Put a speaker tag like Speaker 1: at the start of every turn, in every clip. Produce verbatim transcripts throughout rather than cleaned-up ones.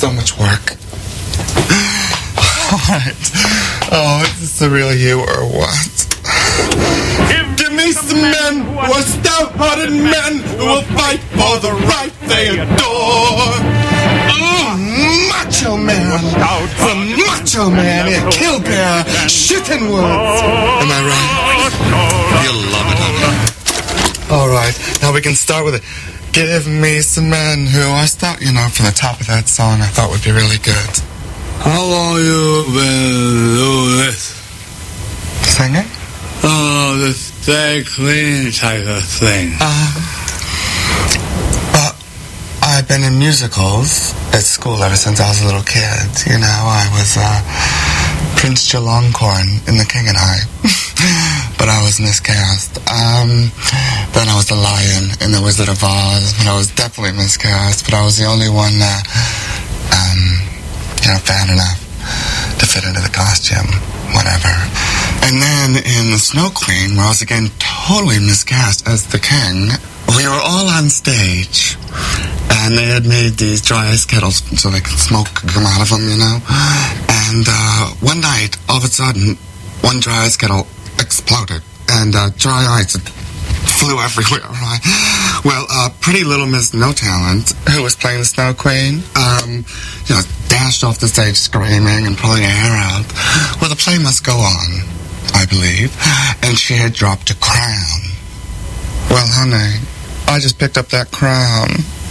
Speaker 1: so much work. What? Oh, is this the real you or what? Give me some men who are stout-hearted men who will fight for the right they adore. Mm, macho man, the macho man in Kill Bear, shooting woods. Am I right? You'll love it, honey. All right, now we can start with it. Give me some men who are stout. You know, from the top of that song, I thought would be really good.
Speaker 2: How long you been doing this?
Speaker 1: Singing?
Speaker 2: Oh, this very clean type of thing.
Speaker 1: Uh, well, I've been in musicals at school ever since I was a little kid. You know, I was uh, Prince Jelongkorn in The King and I. But I was miscast. Um, then I was the Lion in The Wizard of Oz, but I was definitely miscast. But I was the only one, uh, um, you know, fat enough to fit into the costume, whatever. And then in The Snow Queen, where I was again totally miscast as the king, we were all on stage, and they had made these dry ice kettles so they could smoke come out of them, you know. And uh, one night, all of a sudden, one dry ice kettle exploded, and uh, dry ice flew everywhere, right? Well, uh, pretty little Miss No Talent, who was playing the Snow Queen, um, you know, dashed off the stage screaming and pulling her hair out. Well, the play must go on, I believe, and she had dropped a crown. Well, honey, I just picked up that crown,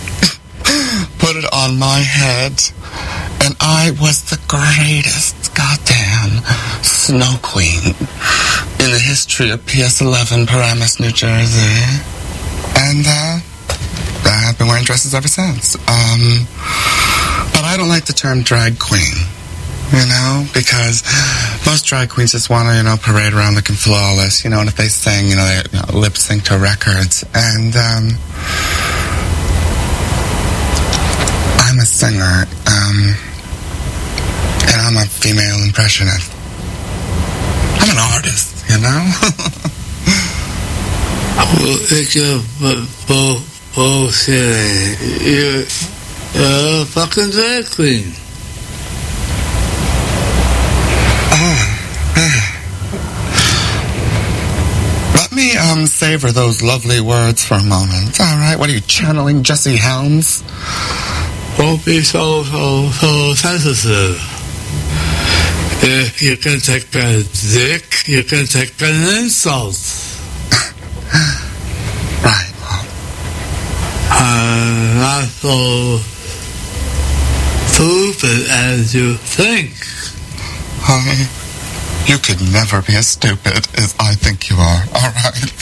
Speaker 1: put it on my head, and I was the greatest goddamn Snow Queen in the history of P S eleven, Paramus, New Jersey. And, uh, I've been wearing dresses ever since. Um, but I don't like the term drag queen, you know, because most drag queens just want to, you know, parade around looking flawless, you know, and if they sing, you know, they you know, lip sync to records. And, um, I'm a singer, um, and I'm a female impressionist. I'm an artist, you know?
Speaker 2: Well, it's a bull, bullshit. You're, you're a fucking drag queen.
Speaker 1: Let me um savor those lovely words for a moment. All right, what are you channeling, Jesse Helms?
Speaker 2: Don't be so so so sensitive. If you can take a dick, you can take an insult.
Speaker 1: Right. Well,
Speaker 2: uh, not so stupid as you think.
Speaker 1: honey, you could never be as stupid as I think you are. All right.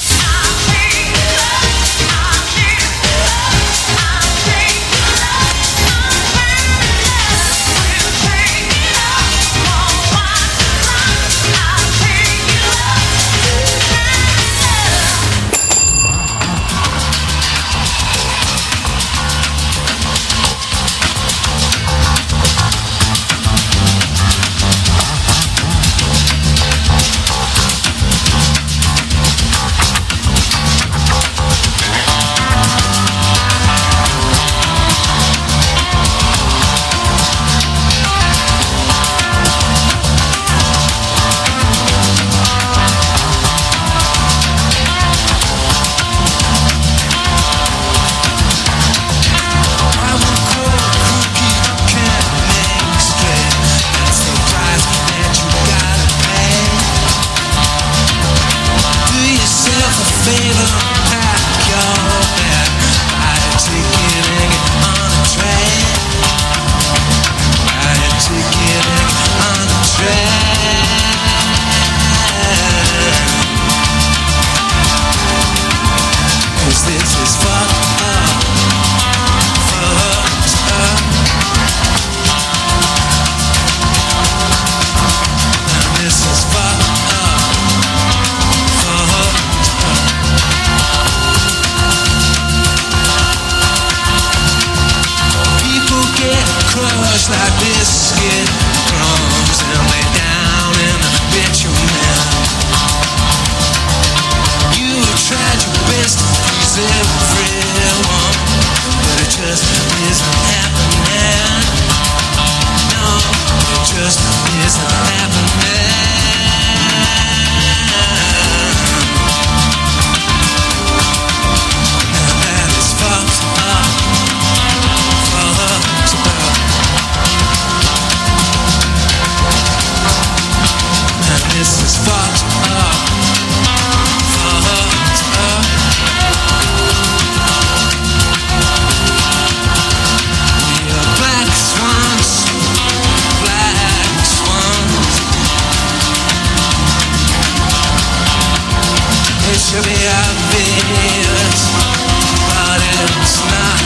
Speaker 3: is, but it's not.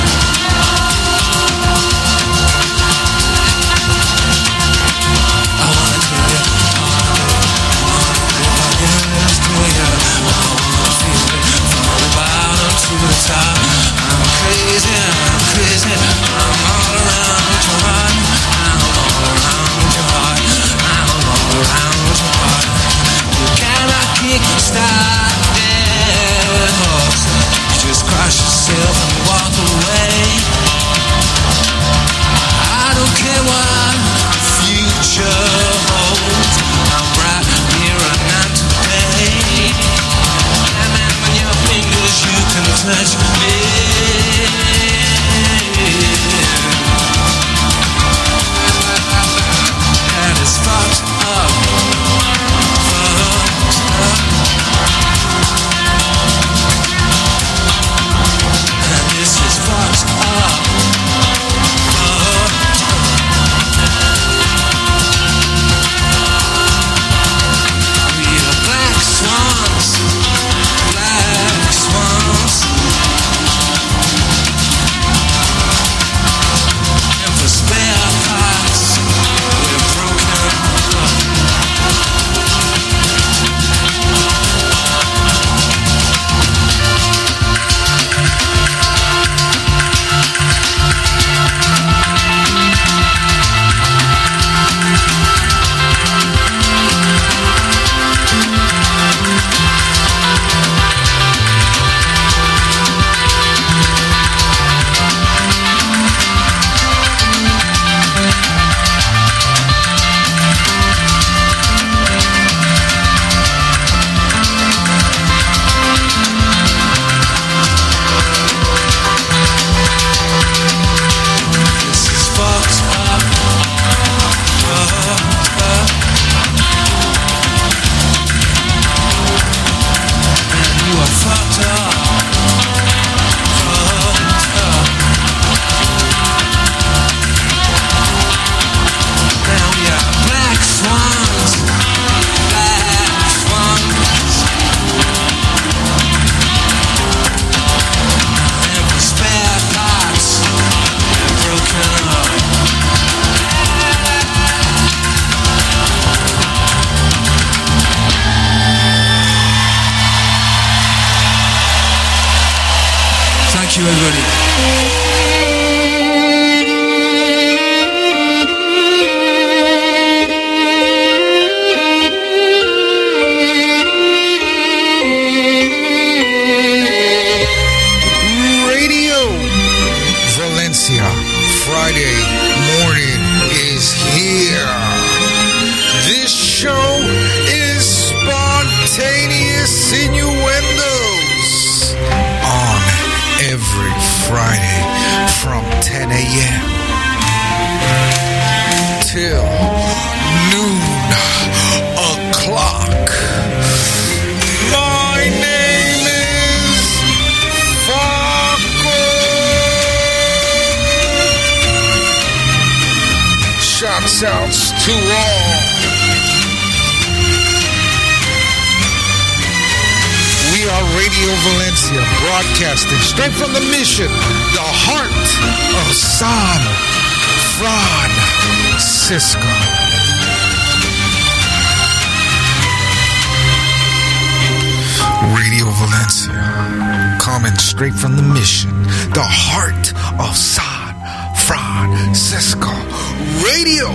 Speaker 3: I wanna tell you, if I can live to you, I wanna feel it from the bottom to the top. I'm crazy, I'm crazy, I'm all around your heart. I'm all around your heart. I'm all around your heart. You cannot kick start dead horse. You just crush yourself and walk away. I don't care what future holds. I'm right here and not today. And then when your fingers you can touch me. And it's fucked up. Fucked up. And this is fucked up. Fucked up. We are black swans. Black swans. And for spare parts, we're broken up. This is fucked up. Fucked up. And you are fucked up. Fucked up. Now we are black swans. Black swans. And for spare parts, we're broken up. Thank you, everybody.
Speaker 4: Radio Valencia, Friday morning is here. This show is spontaneous innuendos on every Friday from ten a.m. till noon o'clock. My name is Faco. Shouts outs to all. We are Radio Valencia, broadcasting straight from the mission, the heart of San Francisco. Radio Valencia, coming straight from the mission, the heart of San Francisco. Radio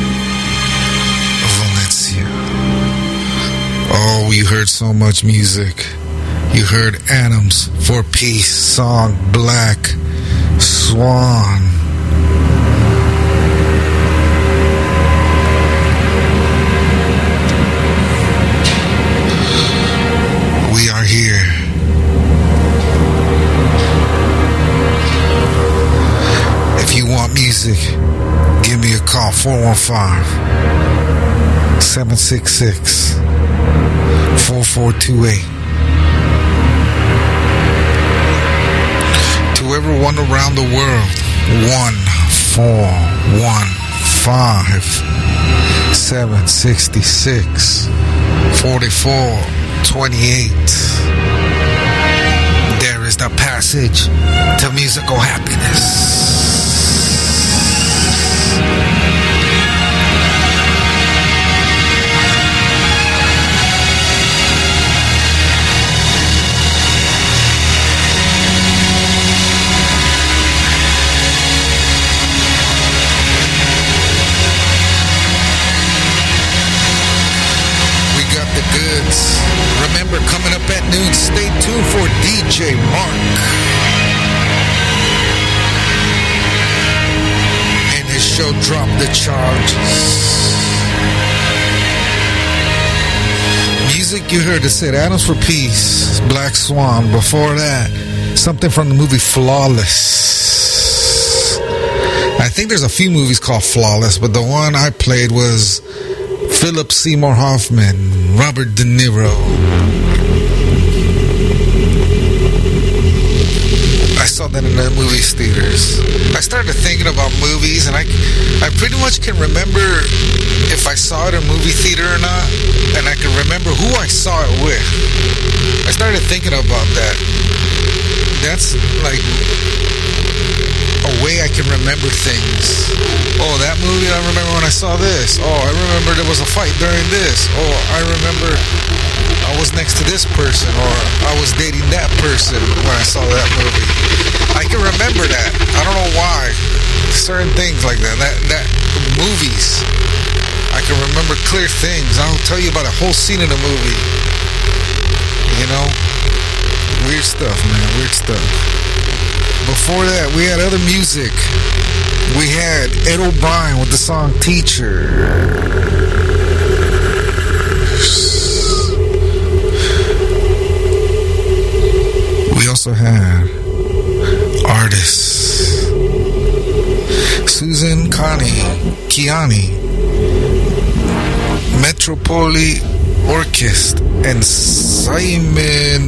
Speaker 4: Valencia. Oh, we heard so much music. You heard Atoms for Peace song, Black Swan. We are here. If you want music, give me a call, four one five, seven six six, four four two eight. To everyone around the world, one four one five, seven six six, four four two eight. passage to musical happiness. Remember, coming up at noon, stay tuned for D J Mark and his show Drop the Charges. Music you heard, it said Atoms for Peace, Black Swan. Before that, something from the movie Flawless. I think there's a few movies called Flawless, but the one I played was Philip Seymour Hoffman, Robert De Niro. I saw that in the movie theaters. I started thinking about movies, and I, I pretty much can remember if I saw it in a movie theater or not, and I can remember who I saw it with. I started thinking about that. That's like a way I can remember things. Oh, that movie, I remember when I saw this. Oh, I remember there was a fight during this. Oh, I remember I was next to this person, or I was dating that person when I saw that movie. I can remember that. I don't know why. Certain things like that. That, that movies, I can remember clear things. I'll tell you about a whole scene in a movie. You know? Weird stuff, man. Weird stuff. Before that, we had other music. We had Ed O'Brien with the song Teacher. We also had artists Susan Connie, Kiani, Metropoli Orchestra, and Simon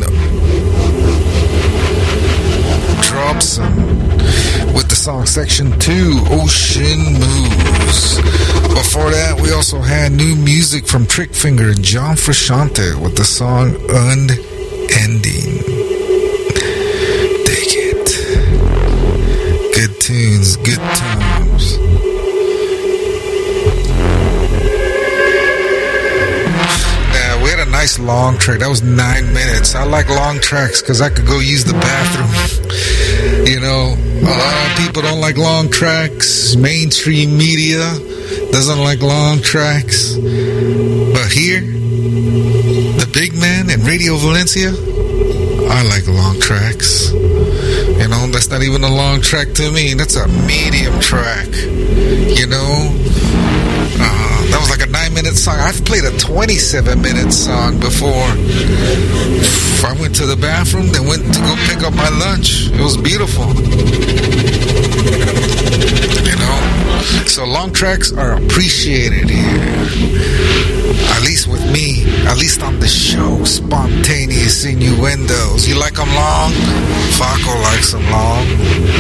Speaker 4: Robson with the song Section two, Ocean Moves. Before that, we also had new music from Trick Finger and John Frusciante with the song Unending. Dig it. Good tunes, good times. Now, we had a nice long track. That was nine minutes. I like long tracks because I could go use the bathroom. You know, a lot of people don't like long tracks. Mainstream media doesn't like long tracks. But here, the big man in Radio Valencia, I like long tracks. You know, that's not even a long track to me. That's a medium track. You know, uh, that was like a nine-minute song. I've played a twenty-seven-minute song before. I went to the bathroom, then went to go pick up my lunch. It was beautiful. You know? So long tracks are appreciated here. At least with me. At least on the show. Spontaneous innuendos. You like them long? Faco likes them long.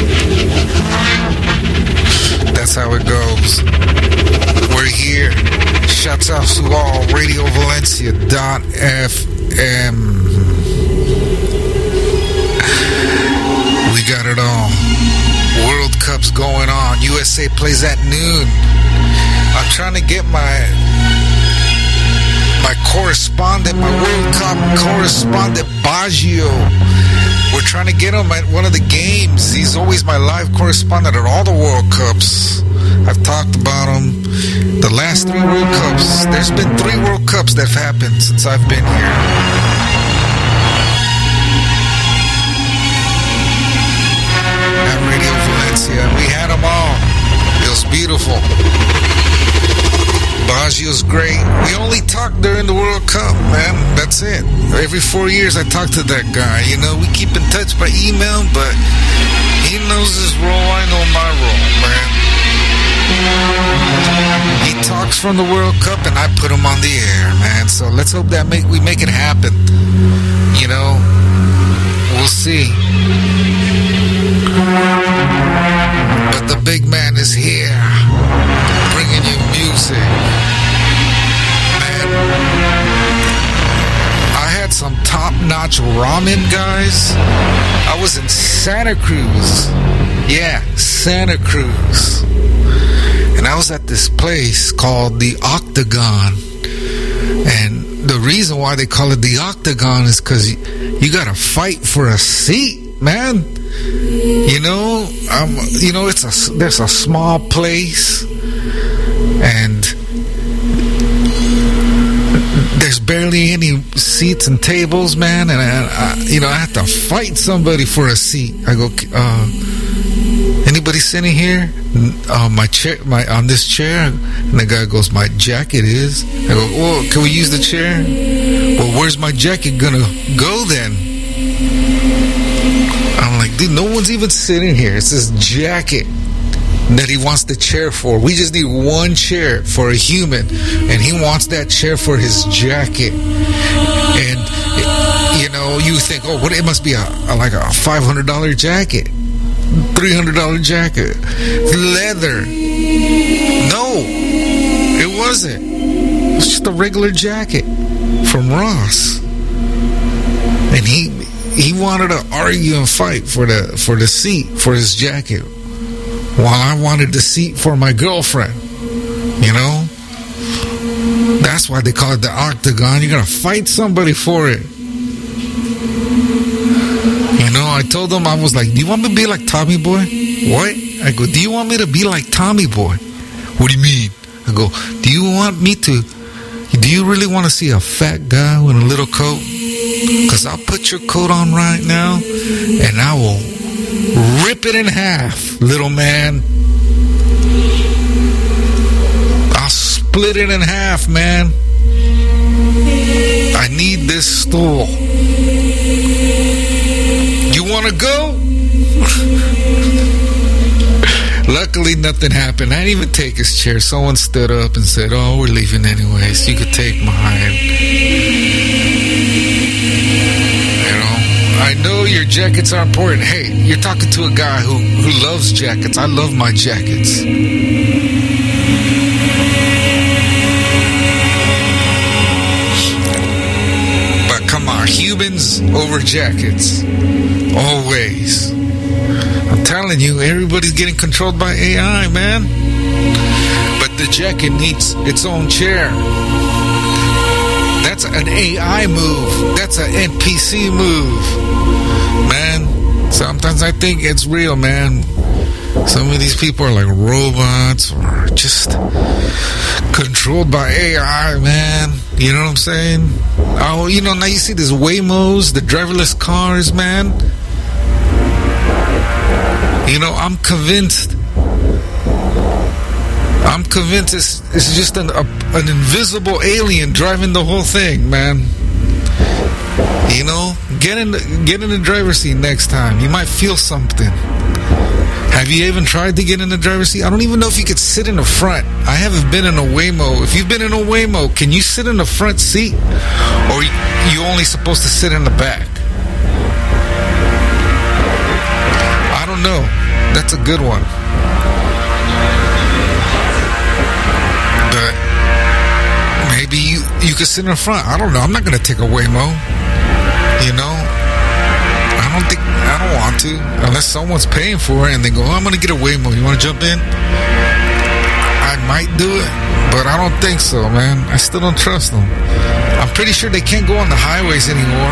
Speaker 4: That's how it goes. We're here. Shouts out to all. Radio Valencia dot F M. We got it all. World Cup's going on. U S A plays at noon. I'm trying to get my my correspondent, my World Cup correspondent, Baggio. We're trying to get him at one of the games. He's always my live correspondent at all the World Cups. I've talked about him. The last three World Cups. There's been three World Cups that have happened since I've been here. At Radio Valencia. We had them all. It was beautiful. Baggio's great. We only talk during the World Cup, man. That's it. Every four years I talk to that guy. You know, we keep in touch by email, but he knows his role. I know my role, man. He talks from the World Cup and I put him on the air, man. So let's hope that make we make it happen. You know, we'll see. But the big man is here, bringing you music. Man, I had some top-notch ramen, guys. I was in Santa Cruz. Yeah, Santa Cruz. And I was at this place called the Octagon. And the reason why they call it the Octagon is because you, you got to fight for a seat, man. You know, um, you know, it's a there's a small place, and there's barely any seats and tables, man. And I, I, you know, I have to fight somebody for a seat. I go, uh, anybody sitting here? Uh, my chair, my on this chair. And the guy goes, my jacket is. I go, well, can we use the chair? Well, where's my jacket gonna go then? I'm like, dude, no one's even sitting here. It's this jacket that he wants the chair for. We just need one chair for a human, and he wants that chair for his jacket. And you know, you think, oh, what? It must be a, a like a five hundred dollar jacket, three hundred dollar jacket, leather. No, it wasn't. It was just a regular jacket from Ross, and he. He wanted to argue and fight for the for the seat for his jacket, while I wanted the seat for my girlfriend. You know, that's why they call it the Octagon. You gotta fight somebody for it. You know, I told them, I was like, "Do you want me to be like Tommy Boy?" What? I go, "Do you want me to be like Tommy Boy?" What do you mean? I go, "Do you want me to? Do you really want to see a fat guy with a little coat? Because I'll put your coat on right now, and I will rip it in half, little man. I'll split it in half, man. I need this stool. You want to go?" Luckily, nothing happened. I didn't even take his chair. Someone stood up and said, "Oh, we're leaving anyways. You could take mine." I know your jackets are important. Hey, you're talking to a guy who, who loves jackets. I love my jackets. But come on, humans over jackets. Always. I'm telling you, everybody's getting controlled by A I, man. But the jacket needs its own chair. That's an A I move. That's an N P C move. Man, sometimes I think it's real, man. Some of these people are like robots or just controlled by A I, man. You know what I'm saying? Oh, you know, now you see these Waymos, the driverless cars, man. You know, I'm convinced I'm convinced it's, it's just an, a, an invisible alien driving the whole thing, man. You know, get in, the, get in the driver's seat next time. You might feel something. Have you even tried to get in the driver's seat? I don't even know if you could sit in the front. I haven't been in a Waymo. If you've been in a Waymo, can you sit in the front seat? Or are you only supposed to sit in the back? I don't know. That's a good one. But maybe you, you could sit in the front. I don't know. I'm not going to take a Waymo. You know? I don't think, I don't want to. Unless someone's paying for it and they go, oh, I'm going to get a Waymo. You want to jump in? I might do it, but I don't think so, man. I still don't trust them. I'm pretty sure they can't go on the highways anymore.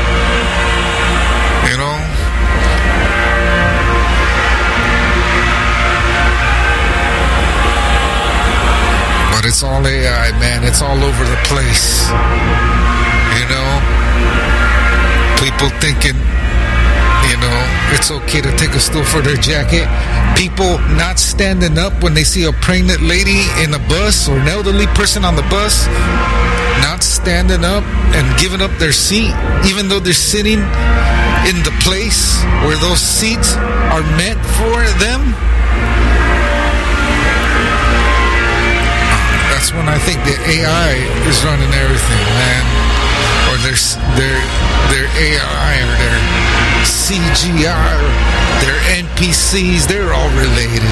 Speaker 4: You know? But it's all A I, man. It's all over the place. You know? People thinking, you know, it's okay to take a stool for their jacket. People not standing up when they see a pregnant lady in a bus or an elderly person on the bus. Not standing up and giving up their seat, even though they're sitting in the place where those seats are meant for them. That's when I think the A I is running everything, man. Or their their their A I or their C G I or their N P Cs, they're all related.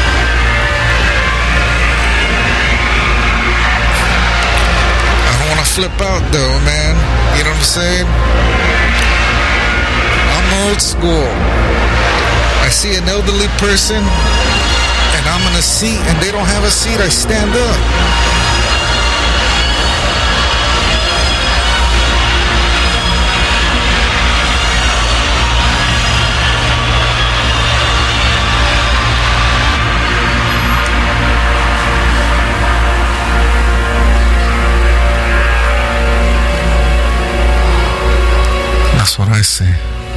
Speaker 4: I don't want to flip out though, man. You know what I'm saying? I'm old school. I see an elderly person and I'm in a seat and they don't have a seat, I stand up. That's what I say.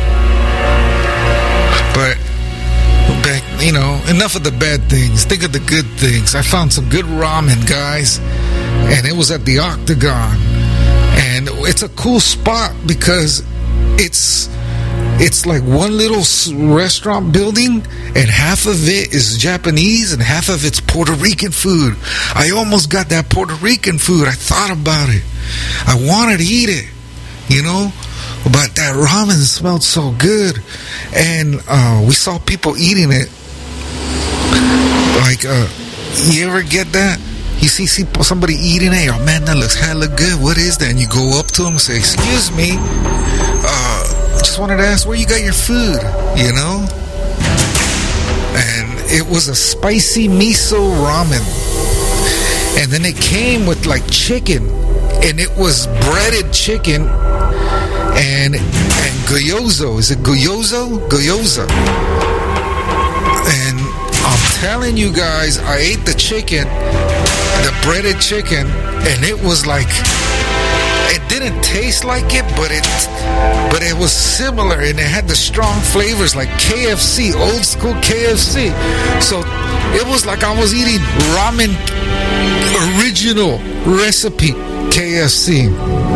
Speaker 4: But, back, you know, enough of the bad things. Think of the good things. I found some good ramen, guys, and it was at the Octagon. And it's a cool spot because it's it's like one little restaurant building, and half of it is Japanese and half of it's Puerto Rican food. I almost got that Puerto Rican food. I thought about it. I wanted to eat it, you know? But that ramen smelled so good. And uh, we saw people eating it. Like, uh, you ever get that? You see somebody eating it, oh man, that looks hella good. What is that? And you go up to them and say, excuse me, uh, just wanted to ask where you got your food, you know? And it was a spicy miso ramen. And then it came with like chicken. And it was breaded chicken. And and gyozo, is it gyozo? Gyoza. And I'm telling you guys, I ate the chicken, the breaded chicken, and it was like, it didn't taste like it, but it, but it was similar, and it had the strong flavors like K F C, old school K F C. So it was like I was eating ramen, original recipe K F C.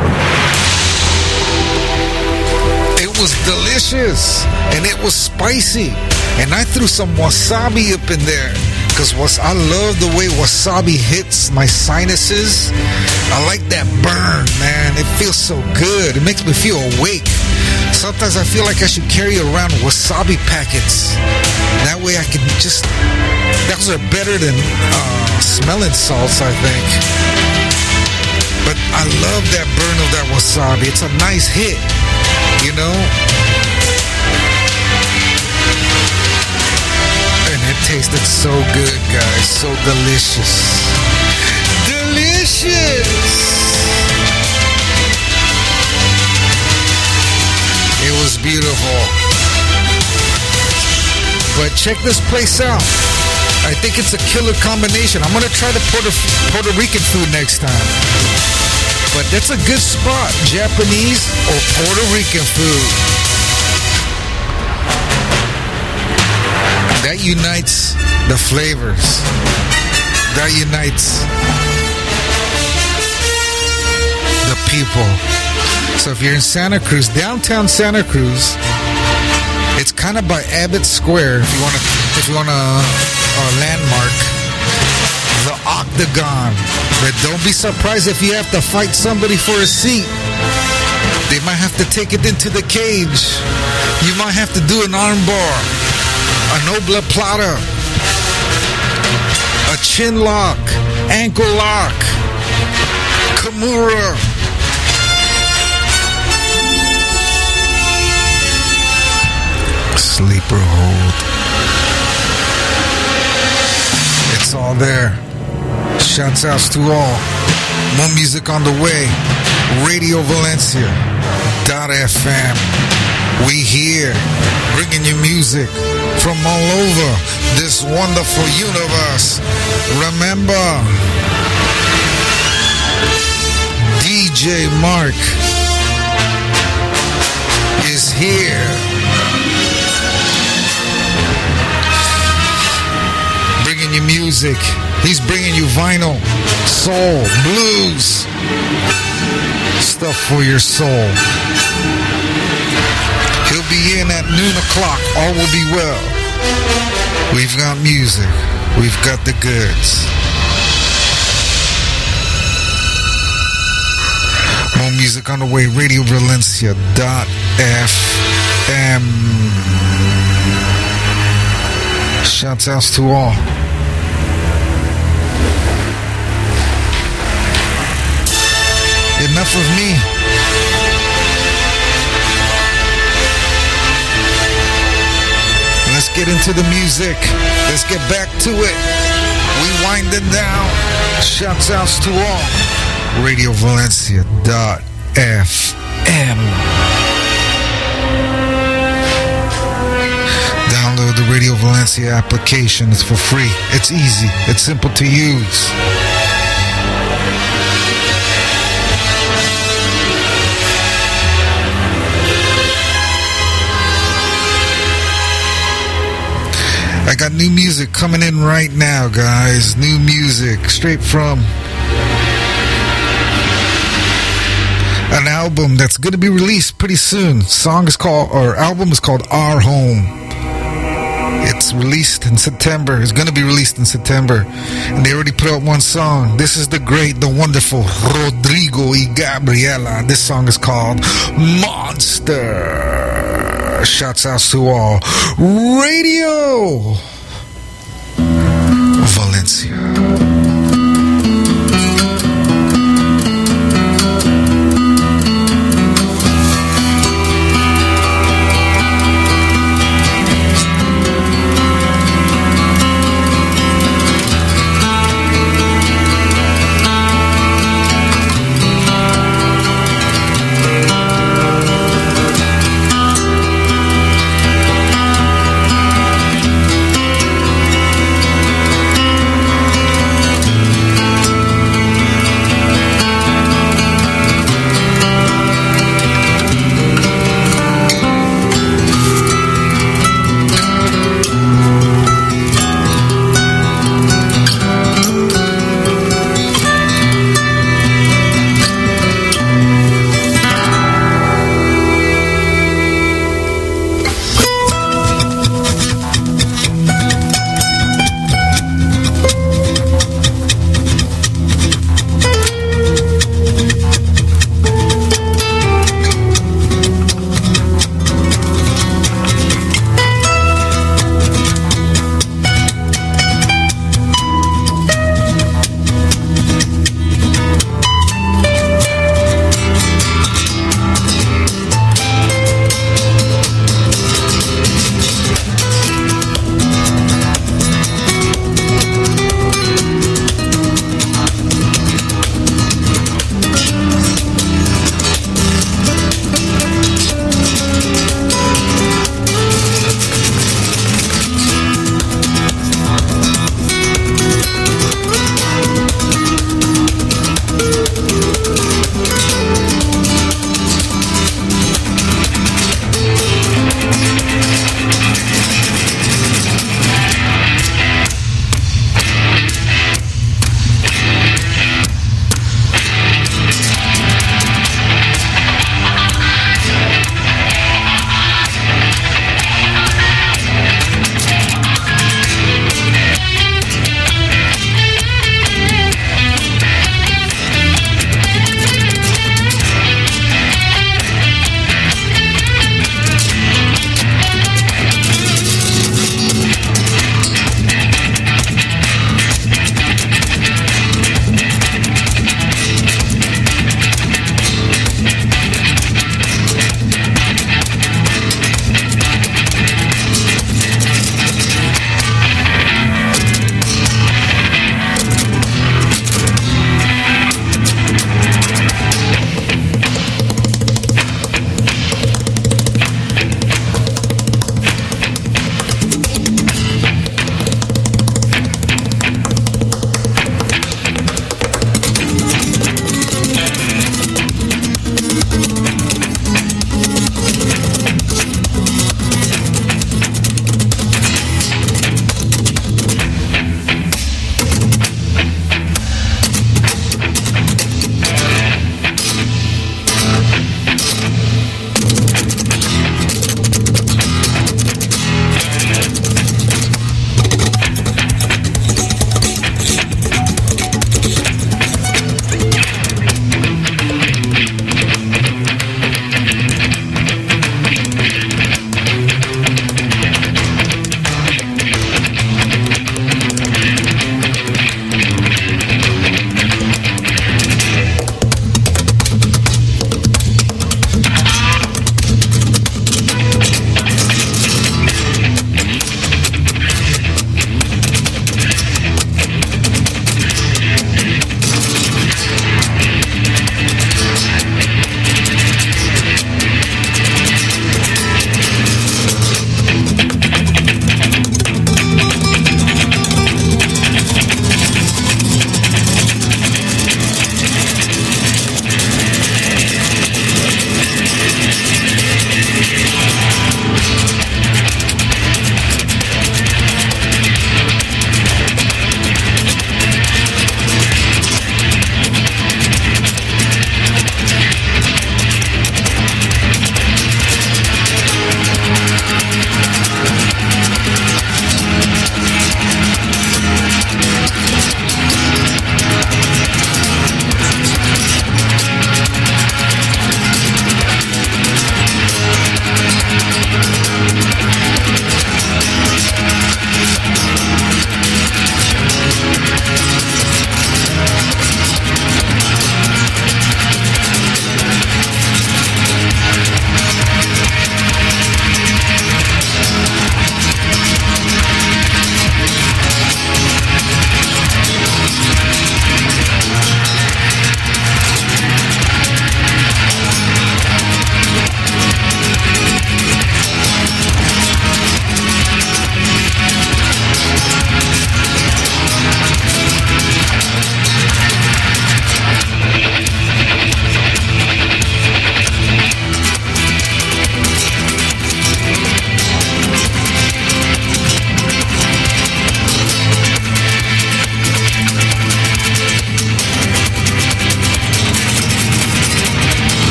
Speaker 4: It was delicious and it was spicy, and I threw some wasabi up in there because was I love the way wasabi hits my sinuses. I like that burn, man. It feels so good. It makes me feel awake. Sometimes I feel like I should carry around wasabi packets. That way I can just, those are better than uh, smelling salts, I think. But I love that burn of that wasabi. It's a nice hit. You know? And it tasted so good, guys. So delicious. Delicious! It was beautiful. But check this place out. I think it's a killer combination. I'm going to try the Puerto, Puerto Rican food next time. But that's a good spot, Japanese or Puerto Rican food. That unites the flavors. That unites the people. So if you're in Santa Cruz, downtown Santa Cruz, it's kind of by Abbott Square. If you want to, if you want a, a landmark, the Octagon. But don't be surprised if you have to fight somebody for a seat. They might have to take it into the cage. You might have to do an arm bar, a nobla plata, a chin lock, ankle lock, Kimura. Sleeper hold. It's all there. Shouts outs to all. More music on the way. Radio Valencia dot F M. We here bringing you music from all over this wonderful universe. Remember, D J Mark is here. Bringing you music. He's bringing you vinyl, soul, blues, stuff for your soul. He'll be in at noon o'clock. All will be well. We've got music. We've got the goods. More music on the way. Radio Valencia dot F M. Shouts outs to all. Enough of me. Let's get into the music. Let's get back to it. We winding down. Shouts outs to all. radio valencia dot f m. Download the Radio Valencia application. It's for free. It's easy. It's simple to use. I got new music coming in right now, guys. New music straight from an album that's going to be released pretty soon. Song is called, or album is called Our Home. It's released in September. It's going to be released in September. And they already put out one song. This is the great, the wonderful Rodrigo y Gabriela. This song is called Monster. Shouts out to all. Radio Valencia.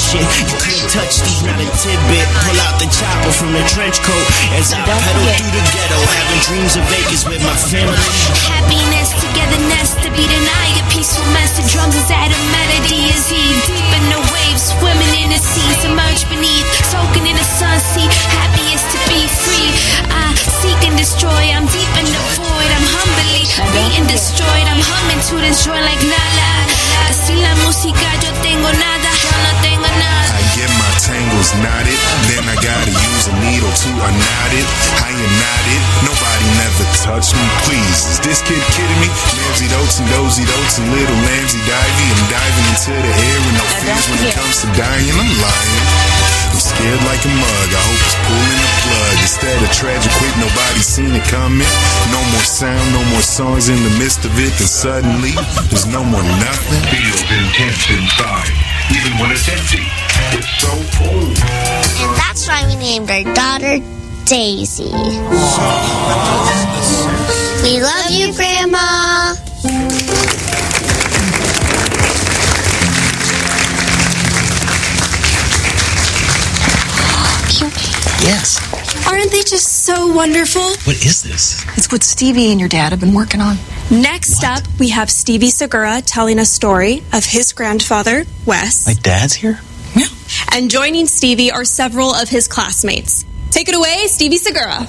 Speaker 5: mission. You couldn't touch these, not a tidbit. Pull out the chopper from the trench coat as I pedal through the ghetto, having dreams of Vegas with my family.
Speaker 6: Happiness, togetherness, to be denied. A peaceful message, drums is at a melody. Is he deep in the waves, swimming in the sea, submerged beneath, soaking in the sun. See, happy is to be free. I seek and destroy. I'm deep in the void. I'm humbly being destroyed. I'm humming to this joy like nada. Así la música, yo tengo nada, yo no tengo nada.
Speaker 7: I get my tangles knotted, then I gotta use a needle to unknot it. I am not it, nobody never touched me. Please, is this kid kidding me? Mamsy dotes and dozy dotes and little lambsy divey. I'm diving into the air with no fears when it comes to dying. I'm lying. I'm scared like a mug. I hope it's pulling the plug. Instead of tragic quick, nobody seen it coming. No more sound, no more songs in the midst of it. Then suddenly, there's no more nothing.
Speaker 8: Feels intense inside, even when it's empty. It's so full.
Speaker 9: And that's why we named our daughter Daisy. We love you, Grandma.
Speaker 10: Yes.
Speaker 11: Aren't they just so wonderful?
Speaker 10: What is this?
Speaker 11: It's what Stevie and your dad have been working on. Next what? up, we have Stevie Segura telling a story of his grandfather, Wes.
Speaker 10: My dad's here?
Speaker 11: Yeah. And joining Stevie are several of his classmates. Take it away, Stevie Segura.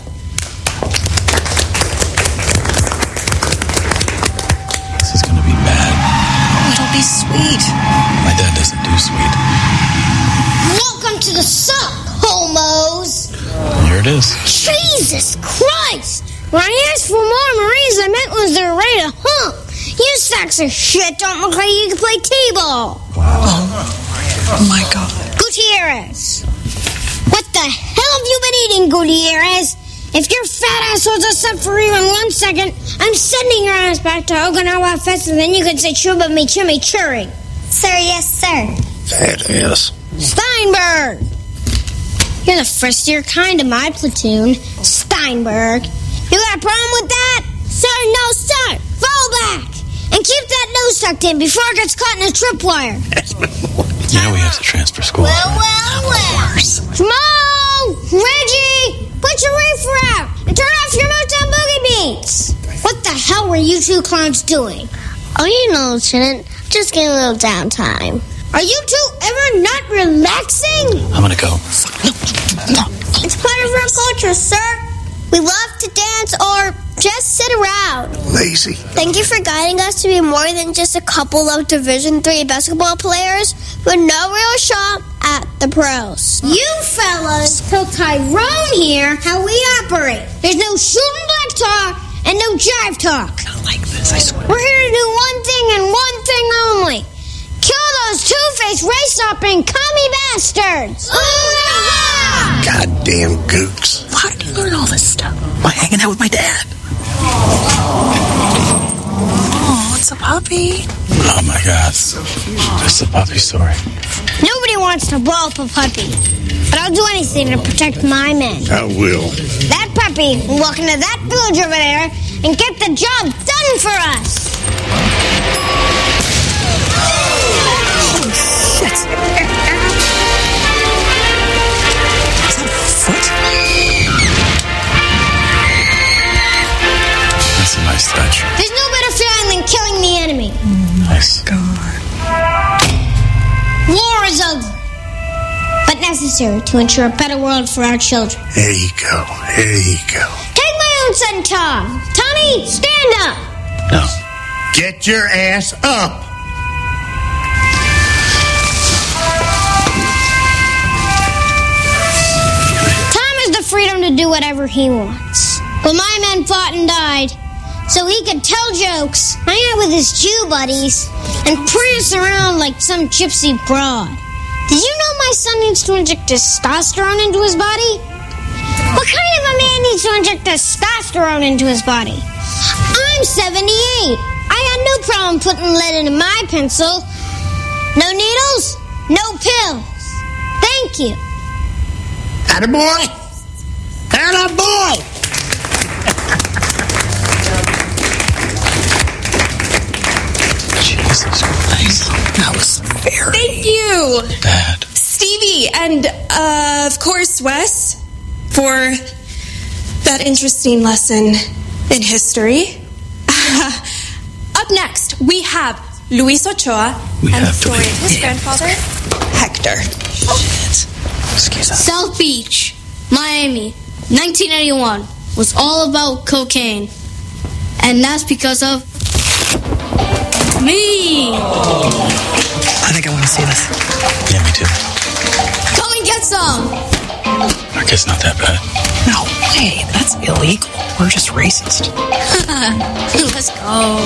Speaker 10: This is gonna be bad.
Speaker 11: It'll be sweet.
Speaker 10: My dad doesn't do sweet.
Speaker 9: Welcome to the sup, homos.
Speaker 10: Here it is.
Speaker 9: Jesus Christ! When I asked for more Marines, I meant was they're ready to hump. You sacks of shit don't look like you can play T-ball.
Speaker 10: Wow.
Speaker 11: Oh. oh my God.
Speaker 9: Gutierrez. What the hell have you been eating, Gutierrez? If your fat ass holds us up for even one second, I'm sending your ass back to Okinawa Fest, and then you can say Chuba me chimichurri. Sir, yes, sir.
Speaker 10: Fat ass.
Speaker 9: Steinberg. You're the first of your kind in my platoon, Steinberg. You got a problem with that? Sir, no, sir. Fall back. And keep that nose tucked in before it gets caught in a tripwire.
Speaker 10: You know we have to transfer school.
Speaker 9: Well, well, well. Jamal! Reggie! Put your reefer out and turn off your Motown Boogie Beats. What the hell were you two clowns doing? Oh, you know, Lieutenant. Just getting a little downtime. Are you two ever not relaxing?
Speaker 10: I'm gonna go.
Speaker 9: It's part of our culture, sir. We love to dance or just sit around.
Speaker 10: Lazy.
Speaker 9: Thank you for guiding us to be more than just a couple of Division three basketball players with no real shot at the pros. You fellas tell Tyrone here how we operate. There's no shooting black talk and no jive talk.
Speaker 10: I don't like this, I swear.
Speaker 9: We're here to do one thing and one thing only. Kill those two-faced race-hopping commie bastards! Hoorah!
Speaker 10: Goddamn gooks.
Speaker 11: How did you learn all this stuff?
Speaker 10: By hanging out with my dad.
Speaker 11: Oh, it's a puppy.
Speaker 10: Oh my God. It's a puppy story.
Speaker 9: Nobody wants to blow up a puppy, but I'll do anything to protect my men.
Speaker 10: I will.
Speaker 9: That puppy will walk into that village over there and get the job done for us.
Speaker 11: Shit. Is that a foot?
Speaker 10: That's a nice touch.
Speaker 9: There's no better feeling than killing the enemy.
Speaker 10: Nice.
Speaker 11: God.
Speaker 9: War is ugly, but necessary to ensure a better world for our children.
Speaker 10: There you go. There you go.
Speaker 9: Take my own son, Tom. Tommy, stand up.
Speaker 10: No.
Speaker 12: Get your ass up.
Speaker 9: Freedom to do whatever he wants. But my men fought and died so he could tell jokes, hang out with his Jew buddies, and prance around like some gypsy broad. Did you know my son needs to inject testosterone into his body? What kind of a man needs to inject testosterone into his body? I'm seventy-eight. I got no problem putting lead into my pencil. No needles, no pills. Thank you.
Speaker 12: Attaboy! Attaboy!
Speaker 10: Jesus Christ. That was very
Speaker 11: Thank you.
Speaker 10: bad.
Speaker 11: Stevie, and uh, of course, Wes, for that interesting lesson in history. Up next, we have Luis Ochoa
Speaker 10: We
Speaker 11: and the
Speaker 10: have to
Speaker 11: story
Speaker 10: be-
Speaker 11: of his grandfather, Hector.
Speaker 10: Excuse us.
Speaker 9: South Beach, Miami, nineteen eighty-one was all about cocaine. And that's because of me.
Speaker 13: I think I want to see this.
Speaker 10: Yeah, me too.
Speaker 9: Come and get some.
Speaker 10: I guess not that bad.
Speaker 13: No way. That's illegal. We're just racist.
Speaker 9: Let's go.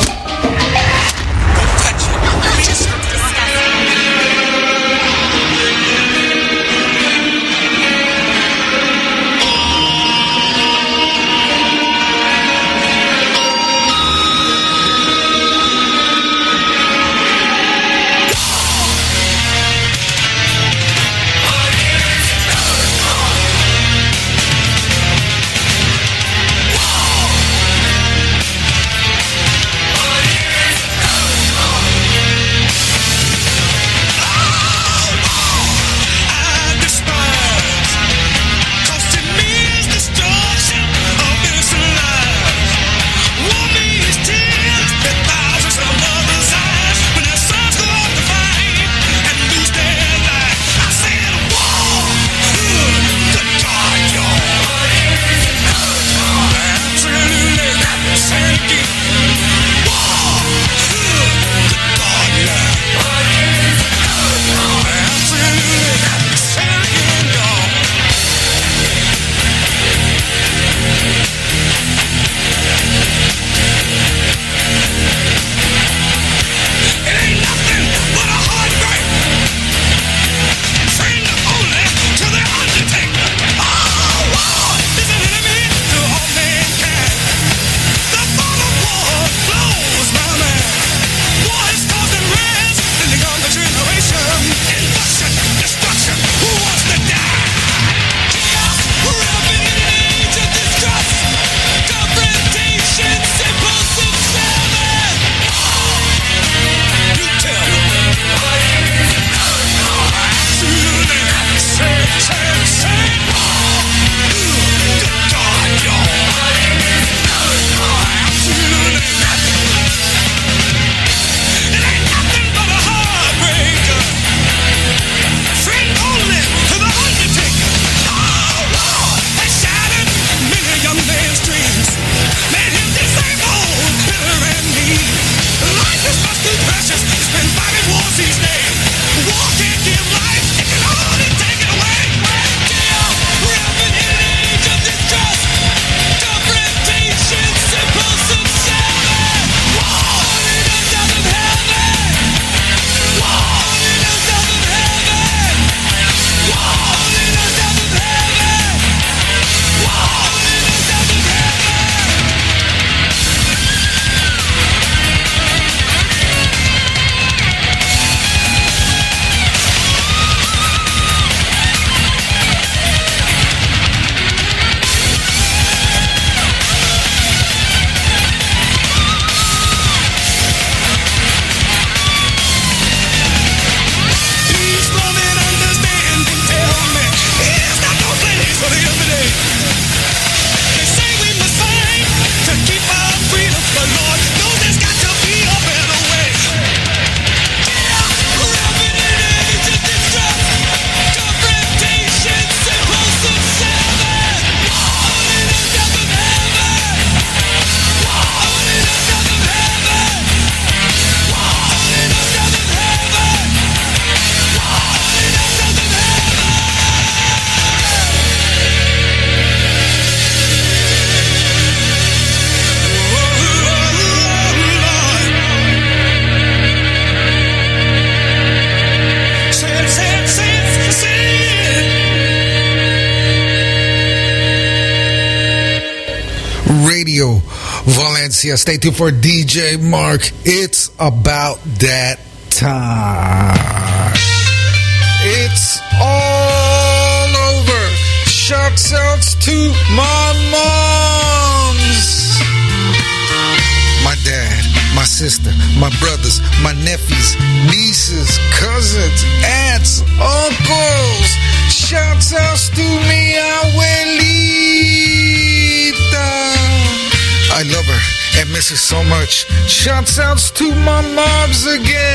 Speaker 4: Radio Valencia. Stay tuned for D J Mark. It's about that time. It's all over. Shouts outs to my moms, my dad, my sister, my brothers, my nephews, nieces, cousins, aunts, uncles. miss you so much. Shouts outs to my mobs again.